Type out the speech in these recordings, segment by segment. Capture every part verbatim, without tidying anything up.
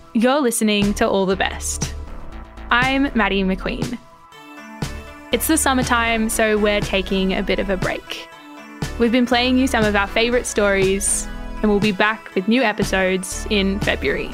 You're listening to All the Best. I'm Maddie McQueen. It's the summertime, so we're taking a bit of a break. We've been playing you some of our favourite stories, and we'll be back with new episodes in February.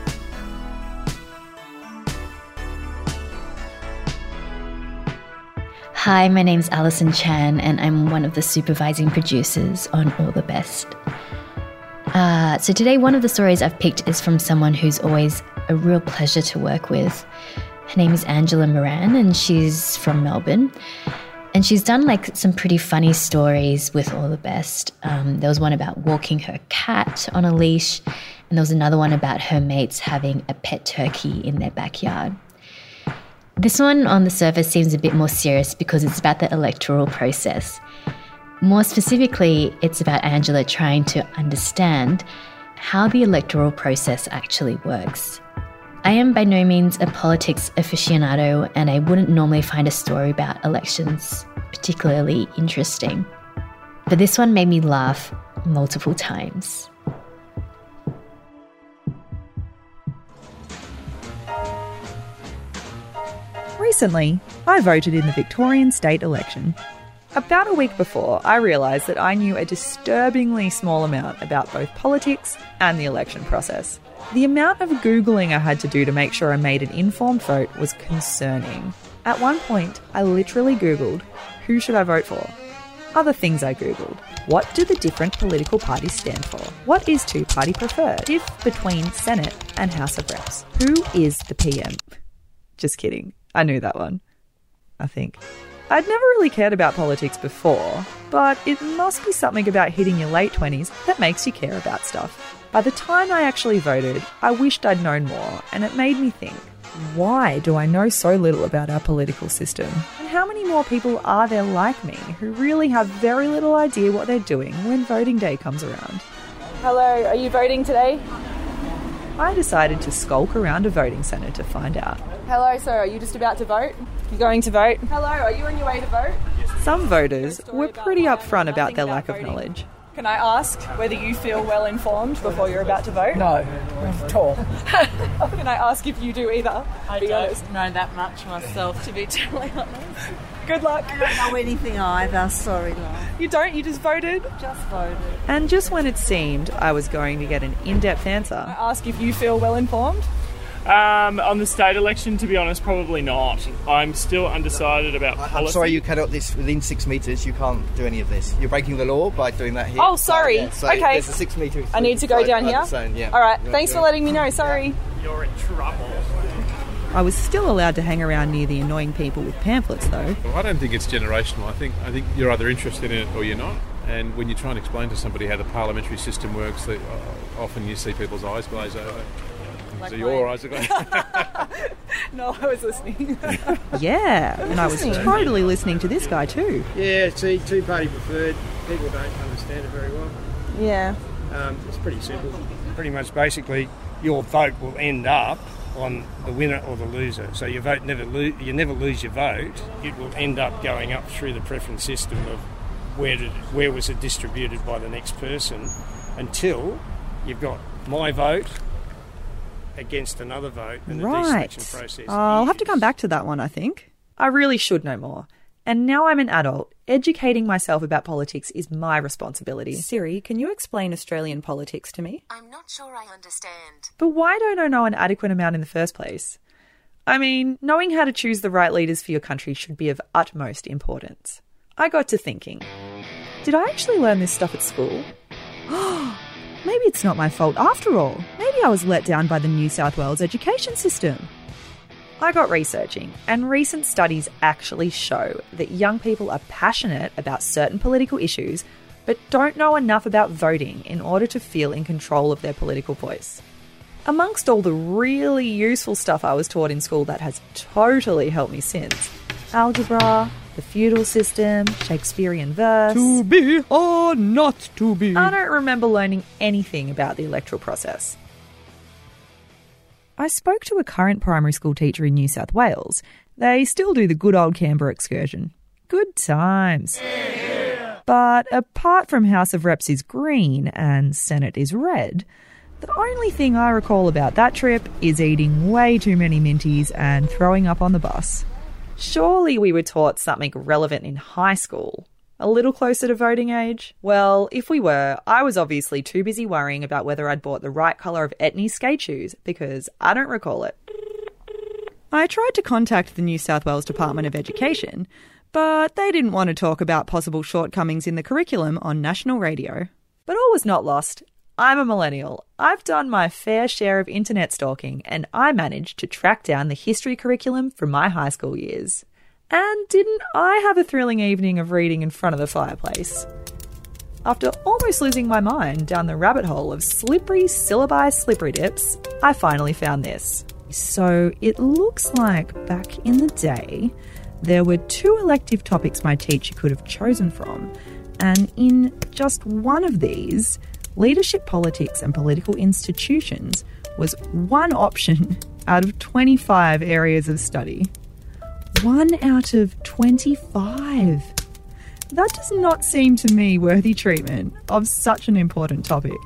Hi, my name's Alison Chan, and I'm one of the supervising producers on All the Best. Uh, so today, one of the stories I've picked is from someone who's always a real pleasure to work with. Her name is Angela Moran, and she's from Melbourne. And she's done like some pretty funny stories with All the Best. Um, there was one about walking her cat on a leash, and there was another one about her mates having a pet turkey in their backyard. This one on the surface seems a bit more serious because it's about the electoral process. More specifically, it's about Angela trying to understand how the electoral process actually works. I am by no means a politics aficionado, and I wouldn't normally find a story about elections particularly interesting. But this one made me laugh multiple times. Recently, I voted in the Victorian state election. About a week before, I realised that I knew a disturbingly small amount about both politics and the election process. The amount of Googling I had to do to make sure I made an informed vote was concerning. At one point, I literally Googled, who should I vote for? Other things I Googled. What do the different political parties stand for? What is two-party preferred? Diff between Senate and House of Reps. Who is the P M? Just kidding. I knew that one. I think. I'd never really cared about politics before, but it must be something about hitting your late twenties that makes you care about stuff. By the time I actually voted, I wished I'd known more, and it made me think, why do I know so little about our political system? And how many more people are there like me who really have very little idea what they're doing when voting day comes around? Hello, are you voting today? I decided to skulk around a voting centre to find out. Hello, sir, are you just about to vote? You going to vote? Hello, are you on your way to vote? Some voters were pretty upfront about their lack of knowledge. Can I ask whether you feel well informed before you're about to vote? No, not at all. Can I ask if you do either? I Be don't honest. know that much myself, to be totally honest. Good luck. I don't know anything either, sorry, love. You don't? You just voted? Just voted. And just when it seemed I was going to get an in-depth answer, I ask if you feel well informed? Um, on the state election, to be honest, probably not. I'm still undecided about policy. I'm sorry, you cannot this within six metres. You can't do any of this. You're breaking the law by doing that here. Oh, sorry. Yeah, so okay. There's a six metre. I need to go down here. Zone, yeah. All right. Thanks for letting me know. Sorry. You're in trouble. I was still allowed to hang around near the annoying people with pamphlets, though. Well, I don't think it's generational. I think I think you're either interested in it or you're not. And when you try and explain to somebody how the parliamentary system works, they, uh, often you see people's eyes glaze over. Like so your eyes are glazed. No, I was listening. Yeah, and I was totally listening to this guy too. Yeah, see, two-party preferred. People don't understand it very well. Yeah. Um, it's pretty simple. Pretty much, basically, your vote will end up on the winner or the loser. So your vote never lo- you never lose your vote. It will end up going up through the preference system of where did where was it distributed by the next person, until you've got my vote against another vote, and the Right. deselection process. Oh, I'll have to is- come back to that one, I think. I really should know more. And now I'm an adult, educating myself about politics is my responsibility. Siri, can you explain Australian politics to me? I'm not sure I understand. But why don't I know an adequate amount in the first place? I mean, knowing how to choose the right leaders for your country should be of utmost importance. I got to thinking, did I actually learn this stuff at school? Maybe it's not my fault after all. Maybe I was let down by the New South Wales education system. I got researching, and recent studies actually show that young people are passionate about certain political issues, but don't know enough about voting in order to feel in control of their political voice. Amongst all the really useful stuff I was taught in school that has totally helped me since, algebra, the feudal system, Shakespearean verse... To be or not to be? I don't remember learning anything about the electoral process. I spoke to a current primary school teacher in New South Wales. They still do the good old Canberra excursion. Good times. But apart from House of Reps is green and Senate is red, The only thing I recall about that trip is eating way too many Minties and throwing up on the bus. Surely we were taught something relevant in high school. A little closer to voting age? Well, if we were, I was obviously too busy worrying about whether I'd bought the right colour of Etnies skate shoes, because I don't recall it. I tried to contact the New South Wales Department of Education, but they didn't want to talk about possible shortcomings in the curriculum on national radio. But all was not lost. I'm a millennial. I've done my fair share of internet stalking, and I managed to track down the history curriculum from my high school years. And didn't I have a thrilling evening of reading in front of the fireplace? After almost losing my mind down the rabbit hole of slippery syllabi slippery dips, I finally found this. So it looks like back in the day, there were two elective topics my teacher could have chosen from, and in just one of these, leadership politics and political institutions was one option out of twenty-five areas of study. One out of twenty-five. That does not seem to me worthy treatment of such an important topic.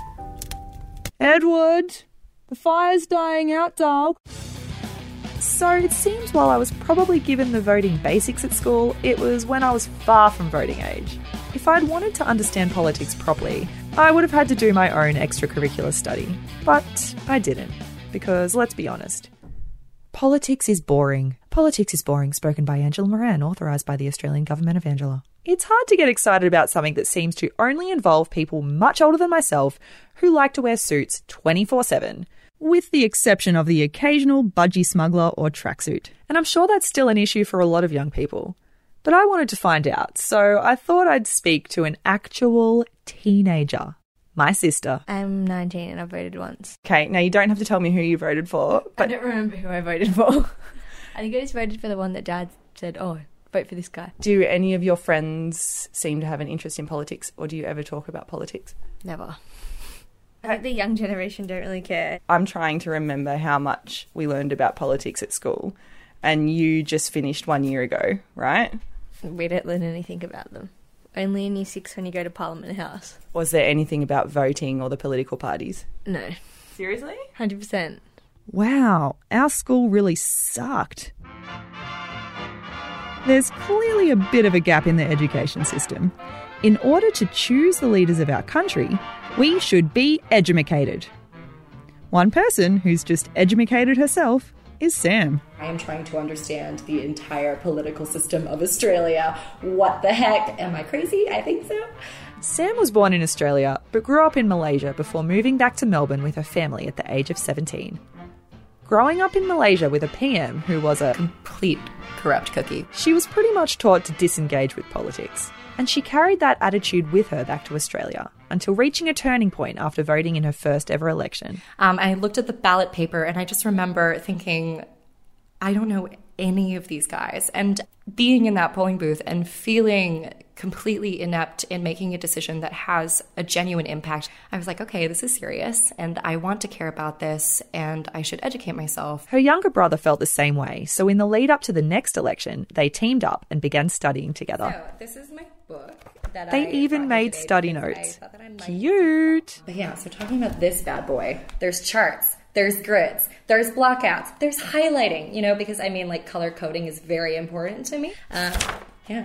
Edward, the fire's dying out, dog. So it seems while I was probably given the voting basics at school, it was when I was far from voting age. If I'd wanted to understand politics properly, I would have had to do my own extracurricular study. But I didn't, because let's be honest, politics is boring. Politics is boring, spoken by Angela Moran, authorised by the Australian Government of Angela. It's hard to get excited about something that seems to only involve people much older than myself who like to wear suits twenty-four seven. With the exception of the occasional budgie smuggler or tracksuit. And I'm sure that's still an issue for a lot of young people. But I wanted to find out, so I thought I'd speak to an actual teenager. My sister. I'm nineteen and I voted once. Okay, now you don't have to tell me who you voted for. But I don't remember who I voted for. I think I just voted for the one that Dad said, oh, vote for this guy. Do any of your friends seem to have an interest in politics, or do you ever talk about politics? Never. I think the young generation don't really care. I'm trying to remember how much we learned about politics at school, and you just finished one year ago, right? We don't learn anything about them. Only in year six when you go to Parliament House. Was there anything about voting or the political parties? No. Seriously? one hundred percent. Wow, our school really sucked. There's clearly a bit of a gap in the education system. In order to choose the leaders of our country, we should be edumacated. One person who's just edumacated herself is Sam. I am trying to understand the entire political system of Australia. What the heck? Am I crazy? I think so. Sam was born in Australia, but grew up in Malaysia before moving back to Melbourne with her family at the age of seventeen. Growing up in Malaysia with a P M who was a complete corrupt cookie, she was pretty much taught to disengage with politics. And she carried that attitude with her back to Australia until reaching a turning point after voting in her first ever election. Um, I looked at the ballot paper and I just remember thinking, I don't know any of these guys. And being in that polling booth and feeling completely inept in making a decision that has a genuine impact, I was like, okay, this is serious and I want to care about this and I should educate myself. Her younger brother felt the same way. So in the lead up to the next election, they teamed up and began studying together. So this is my book. That they I even made study notes. Cute. But yeah, so talking about this bad boy, there's charts, there's grids, there's blockouts, there's highlighting, you know, because I mean, like, color coding is very important to me. Uh, yeah.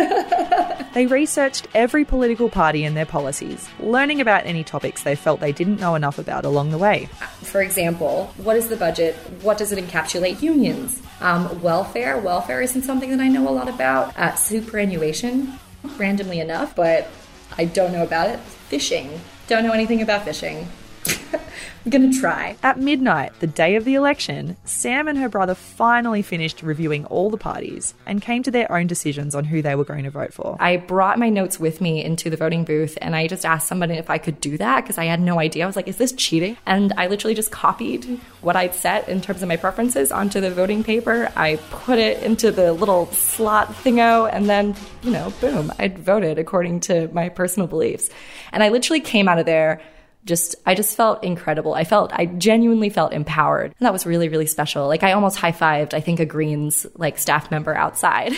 They researched every political party and their policies, learning about any topics they felt they didn't know enough about along the way. For example, what is the budget? What does it encapsulate? Unions. Um, welfare. Welfare isn't something that I know a lot about. Uh, superannuation, randomly enough, but I don't know about it. Fishing. Don't know anything about fishing. I'm gonna try. At midnight, the day of the election, Sam and her brother finally finished reviewing all the parties and came to their own decisions on who they were going to vote for. I brought my notes with me into the voting booth and I just asked somebody if I could do that because I had no idea. I was like, is this cheating? And I literally just copied what I'd set in terms of my preferences onto the voting paper. I put it into the little slot thingo and then, you know, boom, I'd voted according to my personal beliefs. And I literally came out of there Just, I just felt incredible. I felt, I genuinely felt empowered. And that was really, really special. Like, I almost high-fived, I think, a Greens, like, staff member outside.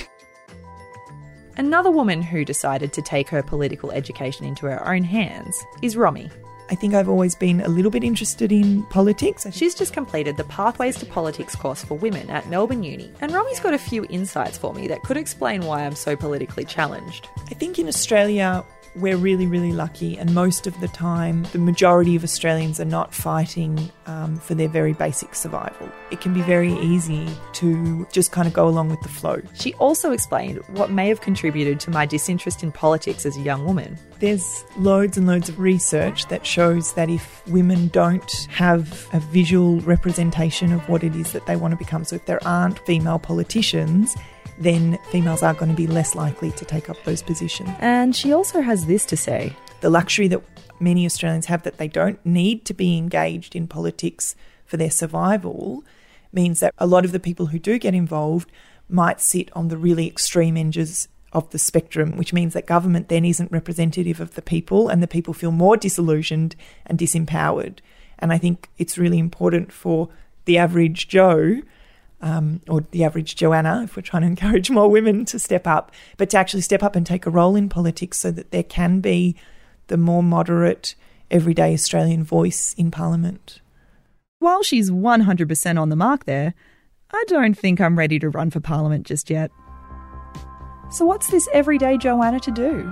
Another woman who decided to take her political education into her own hands is Romy. I think I've always been a little bit interested in politics. She's just completed the Pathways to Politics course for women at Melbourne Uni, and Romi's got a few insights for me that could explain why I'm so politically challenged. I think in Australia, we're really, really lucky, and most of the time the majority of Australians are not fighting um, for their very basic survival. It can be very easy to just kind of go along with the flow. She also explained what may have contributed to my disinterest in politics as a young woman. There's loads and loads of research that shows that if women don't have a visual representation of what it is that they want to become, so if there aren't female politicians, then females are going to be less likely to take up those positions. And she also has this to say. The luxury that many Australians have, that they don't need to be engaged in politics for their survival, means that a lot of the people who do get involved might sit on the really extreme edges of the spectrum, which means that government then isn't representative of the people, and the people feel more disillusioned and disempowered. And I think it's really important for the average Joe, Um, or the average Joanna, if we're trying to encourage more women to step up, but to actually step up and take a role in politics so that there can be the more moderate, everyday Australian voice in Parliament. While she's one hundred percent on the mark there, I don't think I'm ready to run for Parliament just yet. So what's this everyday Joanna to do?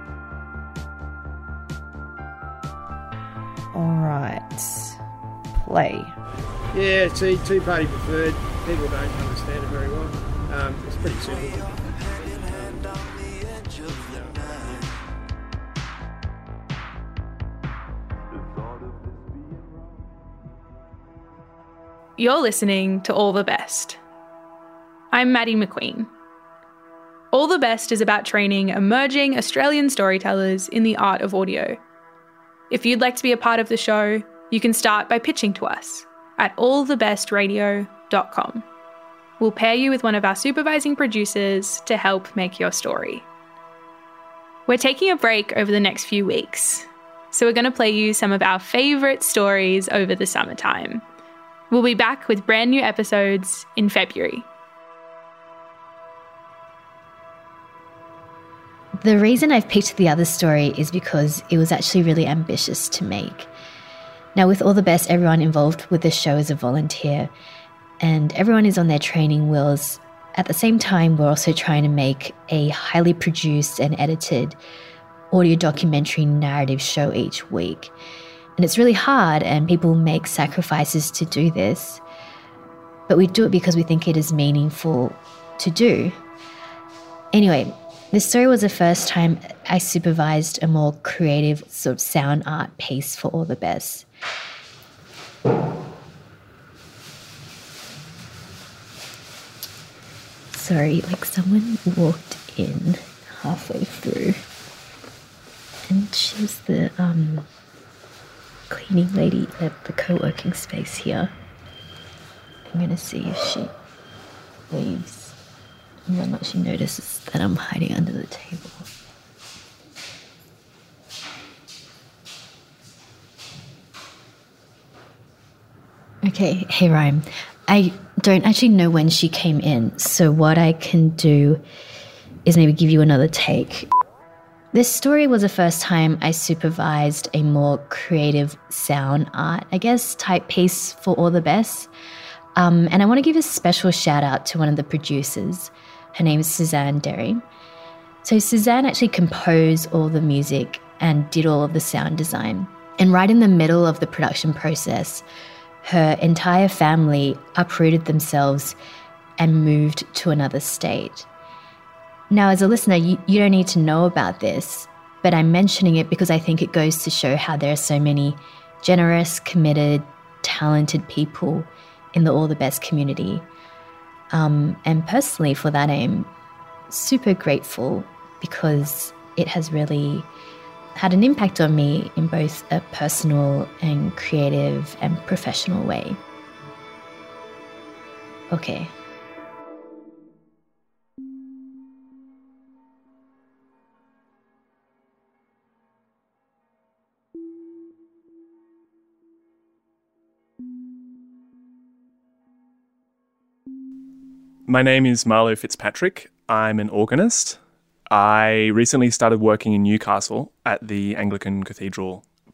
All right, play. Yeah, see, two-party preferred. People don't understand it very well. Um, it's pretty simple. You're listening to All the Best. I'm Maddie McQueen. All the Best is about training emerging Australian storytellers in the art of audio. If you'd like to be a part of the show, you can start by pitching to us at all the best radio dot com. We'll pair you with one of our supervising producers to help make your story. We're taking a break over the next few weeks, so we're going to play you some of our favourite stories over the summertime. We'll be back with brand new episodes in February. The reason I've picked the other story is because it was actually really ambitious to make. Now, with All the Best, everyone involved with the show is a volunteer, and everyone is on their training wheels. At the same time, we're also trying to make a highly produced and edited audio documentary narrative show each week. And it's really hard, and people make sacrifices to do this. But we do it because we think it is meaningful to do. Anyway, this story was the first time I supervised a more creative sort of sound art piece for All the Best. Sorry, like someone walked in halfway through, and she was the um, cleaning lady at the co-working space here. I'm going to see if she leaves, and whether or not she notices that I'm hiding under the table. Okay, hey Ryan. I don't actually know when she came in, so what I can do is maybe give you another take. This story was the first time I supervised a more creative sound art, I guess, type piece for All the Best. Um, and I want to give a special shout out to one of the producers. Her name is Suzanne Derry. So Suzanne actually composed all the music and did all of the sound design. And right in the middle of the production process, her entire family uprooted themselves and moved to another state. Now, as a listener, you, you don't need to know about this, but I'm mentioning it because I think it goes to show how there are so many generous, committed, talented people in the All the Best community. Um, and personally, for that, I'm super grateful because it has really had an impact on me in both a personal and creative and professional way. Okay. My name is Marlo Fitzpatrick. I'm an organist. I recently started working in Newcastle at the Anglican Cathedral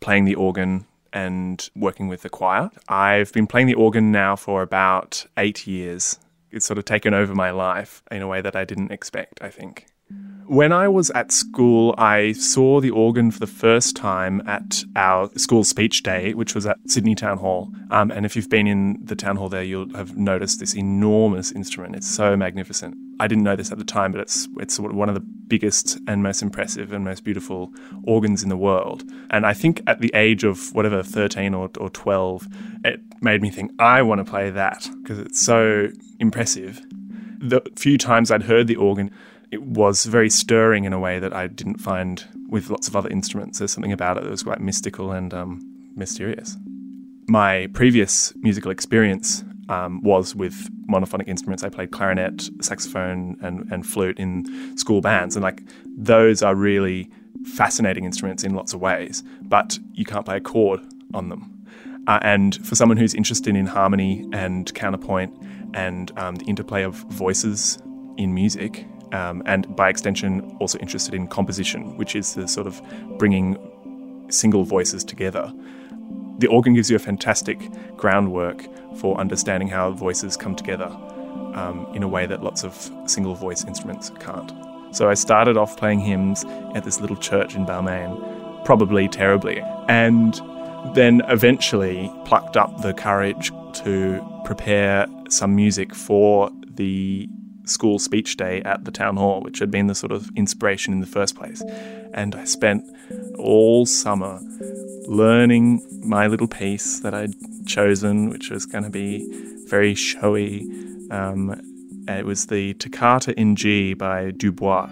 playing the organ and working with the choir. I've been playing the organ now for about eight years. It's sort of taken over my life in a way that I didn't expect, I think. When I was at school, I saw the organ for the first time at our school speech day, which was at Sydney Town Hall. Um, and if you've been in the town hall there, you'll have noticed this enormous instrument. It's so magnificent. I didn't know this at the time, but it's it's one of the biggest and most impressive and most beautiful organs in the world. And I think at the age of whatever, thirteen or, or twelve, it made me think, I want to play that because it's so impressive. The few times I'd heard the organ, it was very stirring in a way that I didn't find with lots of other instruments. There's something about it that was quite mystical and um, mysterious. My previous musical experience um, was with monophonic instruments. I played clarinet, saxophone, and, and flute in school bands. And like those are really fascinating instruments in lots of ways, but you can't play a chord on them. Uh, and for someone who's interested in harmony and counterpoint and um, the interplay of voices in music, Um, and by extension also interested in composition, which is the sort of bringing single voices together. The organ gives you a fantastic groundwork for understanding how voices come together um, in a way that lots of single voice instruments can't. So I started off playing hymns at this little church in Balmain, probably terribly, and then eventually plucked up the courage to prepare some music for the school speech day at the town hall, which had been the sort of inspiration in the first place. And I spent all summer learning my little piece that I'd chosen, which was going to be very showy. Um, it was the Toccata in G by Dubois.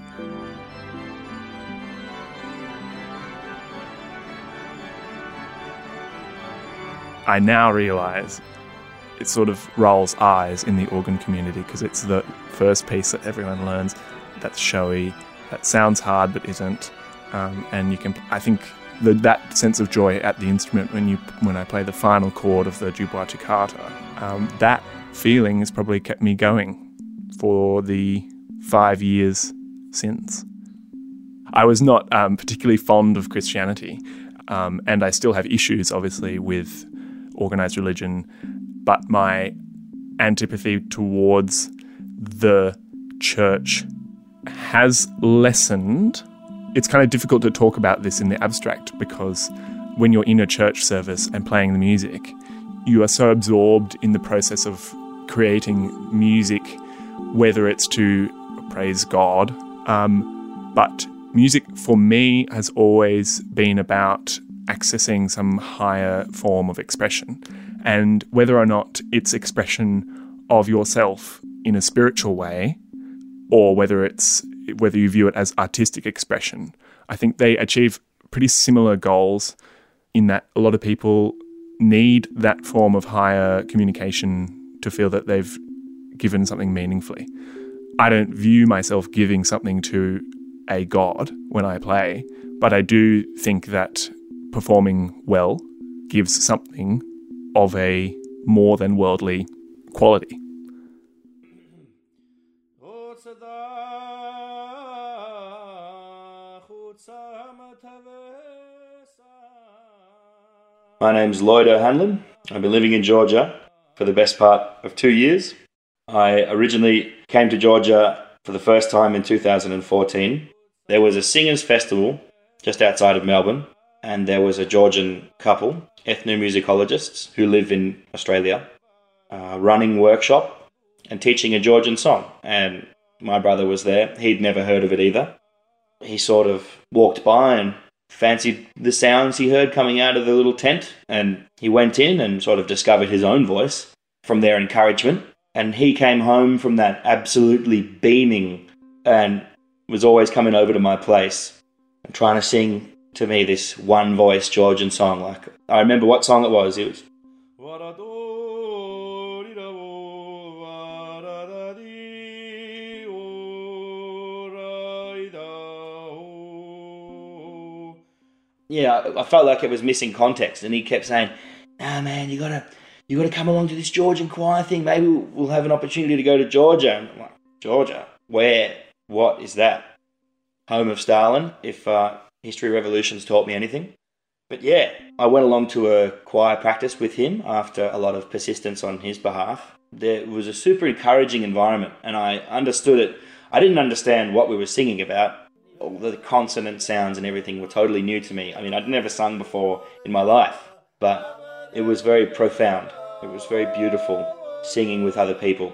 I now realise it sort of rolls eyes in the organ community because it's the first piece that everyone learns that's showy, that sounds hard but isn't. Um, and you can, I think, the, that sense of joy at the instrument when you when I play the final chord of the Dubois Toccata, um, that feeling has probably kept me going for the five years since. I was not um, particularly fond of Christianity, um, and I still have issues, obviously, with organised religion. But my antipathy towards the church has lessened. It's kind of difficult to talk about this in the abstract because when you're in a church service and playing the music, you are so absorbed in the process of creating music, whether it's to praise God. Um, but music for me has always been about accessing some higher form of expression. And whether or not it's expression of yourself in a spiritual way, or whether it's whether you view it as artistic expression, I think they achieve pretty similar goals in that a lot of people need that form of higher communication to feel that they've given something meaningfully. I don't view myself giving something to a god when I play, but I do think that performing well gives something of a more than worldly quality. My name's Lloyd O'Hanlon. I've been living in Georgia for the best part of two years. I originally came to Georgia for the first time in two thousand fourteen. There was a singers' festival just outside of Melbourne, and there was a Georgian couple, ethnomusicologists who live in Australia, uh, running workshop and teaching a Georgian song. And my brother was there. He'd never heard of it either. He sort of walked by and fancied the sounds he heard coming out of the little tent, and he went in and sort of discovered his own voice from their encouragement. And he came home from that absolutely beaming and was always coming over to my place and trying to sing to me this one voice Georgian song. Like, I remember what song it was. It was yeah, I felt like it was missing context, and he kept saying, "Nah, man, you gotta, you gotta come along to this Georgian choir thing. Maybe we'll have an opportunity to go to Georgia." And I'm like, Georgia? Where? What is that? Home of Stalin, if uh, History Revolutions taught me anything. But yeah, I went along to a choir practice with him after a lot of persistence on his behalf. There was a super encouraging environment, and I understood it. I didn't understand what we were singing about. All the consonant sounds and everything were totally new to me. I mean, I'd never sung before in my life, but it was very profound. It was very beautiful singing with other people.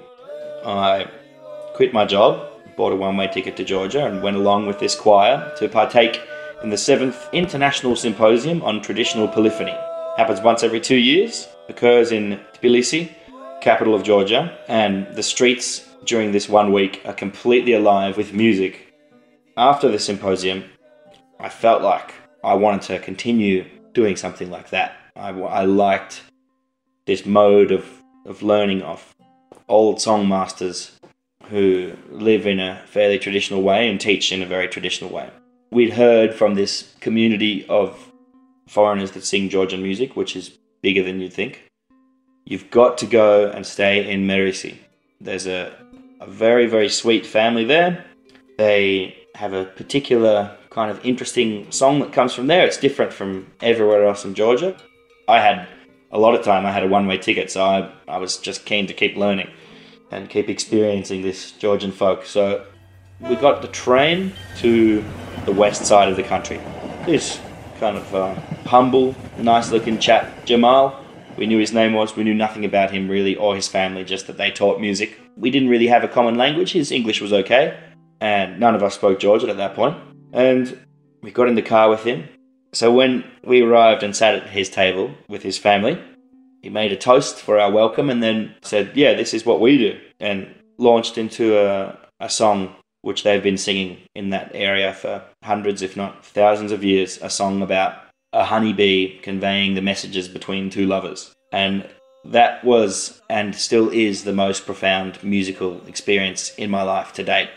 I quit my job, bought a one-way ticket to Georgia, and went along with this choir to partake in the seventh International Symposium on Traditional Polyphony. Happens once every two years, occurs in Tbilisi, capital of Georgia, and the streets during this one week are completely alive with music. After the symposium, I felt like I wanted to continue doing something like that. I, I liked this mode of, of learning of old songmasters who live in a fairly traditional way and teach in a very traditional way. We'd heard from this community of foreigners that sing Georgian music, which is bigger than you'd think. You've got to go and stay in Merisi. There's a, a very, very sweet family there. They have a particular kind of interesting song that comes from there. It's different from everywhere else in Georgia. I had a lot of time. I had a one-way ticket, so I, I was just keen to keep learning and keep experiencing this Georgian folk. So we got the train to the west side of the country. This kind of uh, humble, nice-looking chap, Jamal. We knew his name was. We knew nothing about him really or his family, just that they taught music. We didn't really have a common language. His English was okay, and none of us spoke Georgian at that point. And we got in the car with him. So when we arrived and sat at his table with his family, he made a toast for our welcome and then said, yeah, this is what we do, and launched into a, a song which they've been singing in that area for hundreds, if not thousands of years, a song about a honeybee conveying the messages between two lovers. And that was and still is the most profound musical experience in my life to date.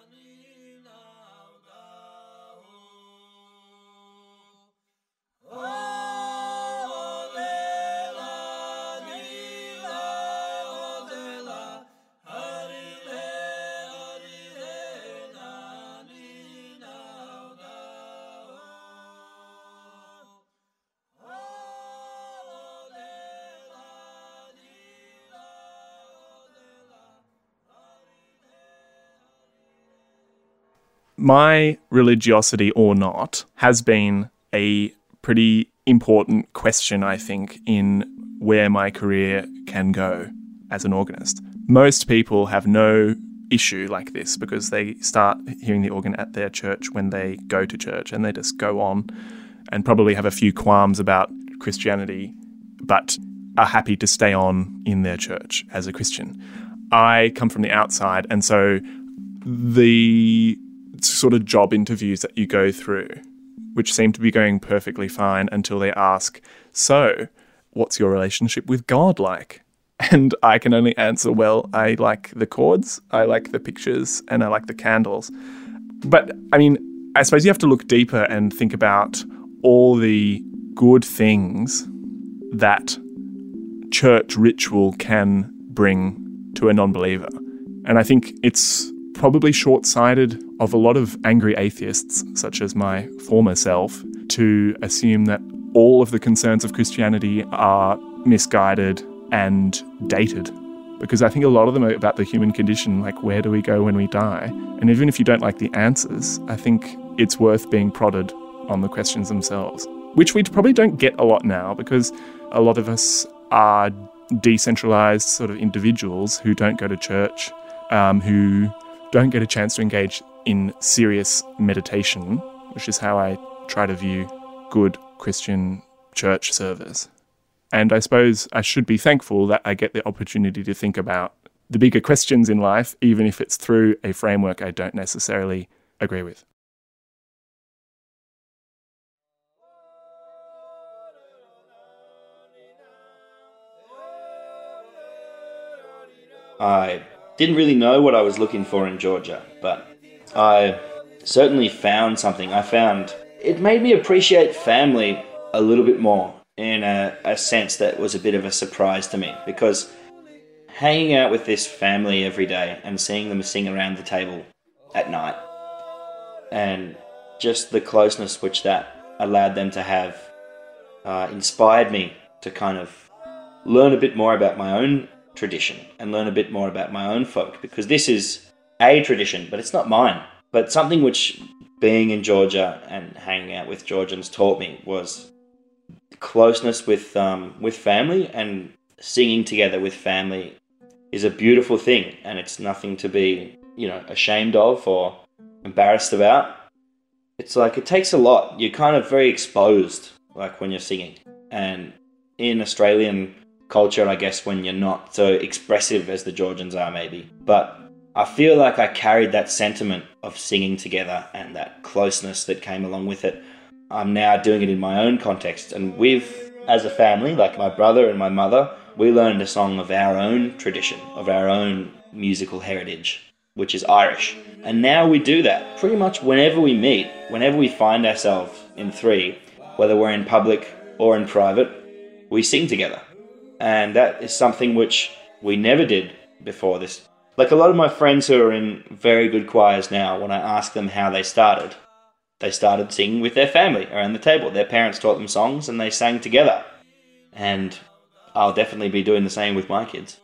My religiosity or not has been a pretty important question, I think, in where my career can go as an organist. Most people have no issue like this because they start hearing the organ at their church when they go to church, and they just go on and probably have a few qualms about Christianity, but are happy to stay on in their church as a Christian. I come from the outside, and so the sort of job interviews that you go through, which seem to be going perfectly fine until they ask, so, what's your relationship with God like? And I can only answer, well, I like the chords, I like the pictures, and I like the candles. But, I mean, I suppose you have to look deeper and think about all the good things that church ritual can bring to a non-believer. And I think it's probably short-sighted of a lot of angry atheists, such as my former self, to assume that all of the concerns of Christianity are misguided and dated. Because I think a lot of them are about the human condition, like where do we go when we die? And even if you don't like the answers, I think it's worth being prodded on the questions themselves, which we probably don't get a lot now because a lot of us are decentralized sort of individuals who don't go to church, um, who don't get a chance to engage in serious meditation, which is how I try to view good Christian church service. And I suppose I should be thankful that I get the opportunity to think about the bigger questions in life, even if it's through a framework I don't necessarily agree with. I didn't really know what I was looking for in Georgia, but I certainly found something. I found it made me appreciate family a little bit more in a, a sense that was a bit of a surprise to me, because hanging out with this family every day and seeing them sing around the table at night, and just the closeness which that allowed them to have uh, inspired me to kind of learn a bit more about my own tradition and learn a bit more about my own folk, because this is a tradition, but it's not mine. But something which being in Georgia and hanging out with Georgians taught me was closeness with um, with family, and singing together with family is a beautiful thing, and it's nothing to be, you know, ashamed of or embarrassed about. It's like, it takes a lot. You're kind of very exposed, like when you're singing. And in Australian culture, I guess, when you're not so expressive as the Georgians are maybe. But I feel like I carried that sentiment of singing together and that closeness that came along with it. I'm now doing it in my own context. And we've, as a family, like my brother and my mother, we learned a song of our own tradition, of our own musical heritage, which is Irish. And now we do that pretty much whenever we meet, whenever we find ourselves in three, whether we're in public or in private, we sing together. And that is something which we never did before this. Like a lot of my friends who are in very good choirs now, when I ask them how they started, they started singing with their family around the table. Their parents taught them songs and they sang together. And I'll definitely be doing the same with my kids.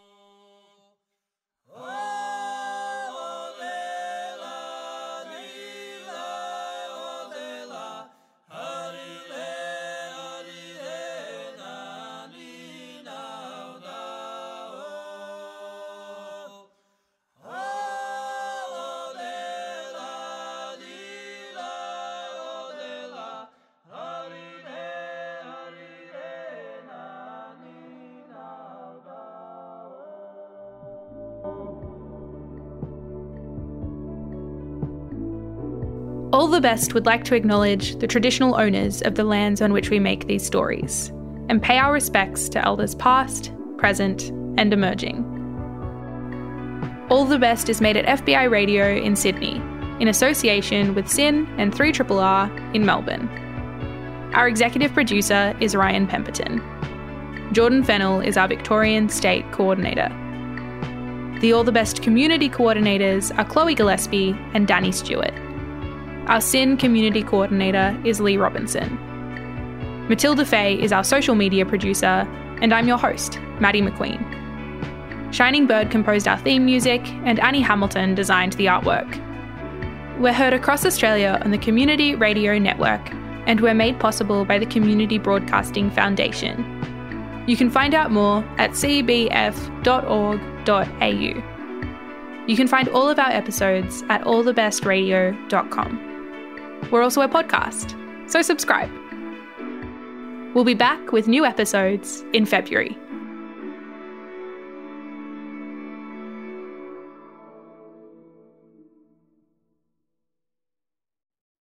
All the Best would like to acknowledge the traditional owners of the lands on which we make these stories, and pay our respects to elders past, present, and emerging. All the Best is made at F B I Radio in Sydney, in association with S Y N and three R R R in Melbourne. Our executive producer is Ryan Pemberton. Jordan Fennell is our Victorian State Coordinator. The All the Best community coordinators are Chloe Gillespie and Danny Stewart. Our S Y N community coordinator is Lee Robinson. Matilda Fay is our social media producer, and I'm your host, Maddie McQueen. Shining Bird composed our theme music, and Annie Hamilton designed the artwork. We're heard across Australia on the Community Radio Network, and we're made possible by the Community Broadcasting Foundation. You can find out more at c b f dot org dot a u. You can find all of our episodes at all the best radio dot com. We're also a podcast, so subscribe. We'll be back with new episodes in February.